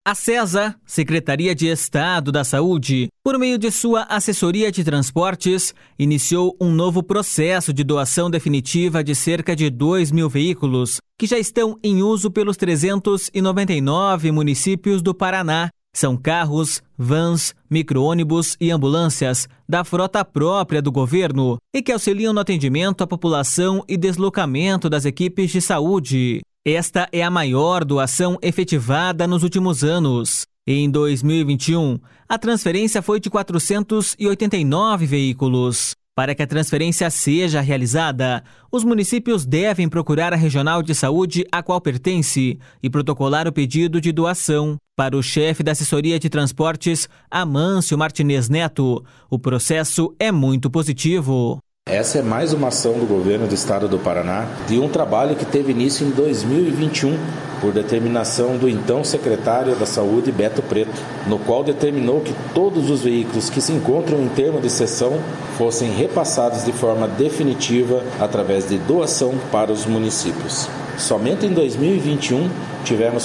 A SESA, Secretaria de Estado da Saúde, por meio de sua Assessoria de Transportes, iniciou um novo processo de doação definitiva de cerca de 2.000 veículos, que já estão em uso pelos 399 municípios do Paraná. São carros, vans, micro-ônibus e ambulâncias da frota própria do governo e que auxiliam no atendimento à população e deslocamento das equipes de saúde. Esta é a maior doação efetivada nos últimos anos. Em 2021, a transferência foi de 489 veículos. Para que a transferência seja realizada, os municípios devem procurar a regional de saúde a qual pertence e protocolar o pedido de doação. Para o chefe da Assessoria de Transportes, Amâncio Martinez Neto, o processo é muito positivo. Essa é mais uma ação do governo do estado do Paraná de um trabalho que teve início em 2021 por determinação do então secretário da Saúde, Beto Preto, no qual determinou que todos os veículos que se encontram em termo de cessão fossem repassados de forma definitiva através de doação para os municípios. Somente em 2021 tivemos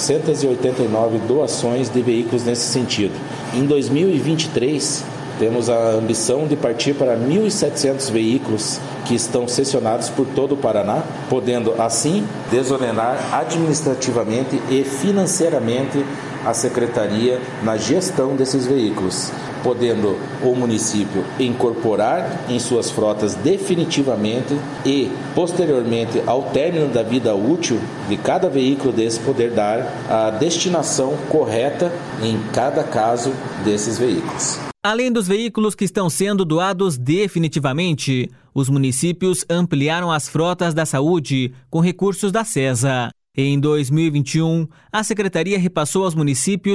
489 doações de veículos nesse sentido. Em 2023 temos a ambição de partir para 1.700 veículos que estão cessionados por todo o Paraná, podendo assim desonerar administrativamente e financeiramente a Secretaria na gestão desses veículos, podendo o município incorporar em suas frotas definitivamente e, posteriormente, ao término da vida útil de cada veículo desse, poder dar a destinação correta em cada caso desses veículos. Além dos veículos que estão sendo doados definitivamente, os municípios ampliaram as frotas da saúde com recursos da SESA. Em 2021, a Secretaria repassou aos municípios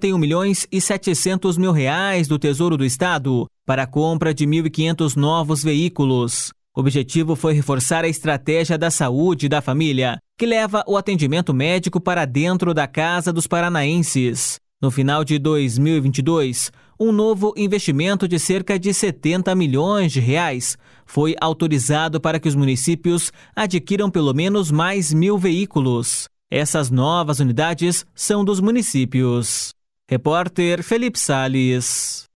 51.700.000 reais do Tesouro do Estado para a compra de 1.500 novos veículos. O objetivo foi reforçar a estratégia da saúde da família, que leva o atendimento médico para dentro da casa dos paranaenses. No final de 2022, um novo investimento de cerca de 70 milhões de reais foi autorizado para que os municípios adquiram pelo menos mais 1.000 veículos. Essas novas unidades são dos municípios. Repórter Felipe Salles.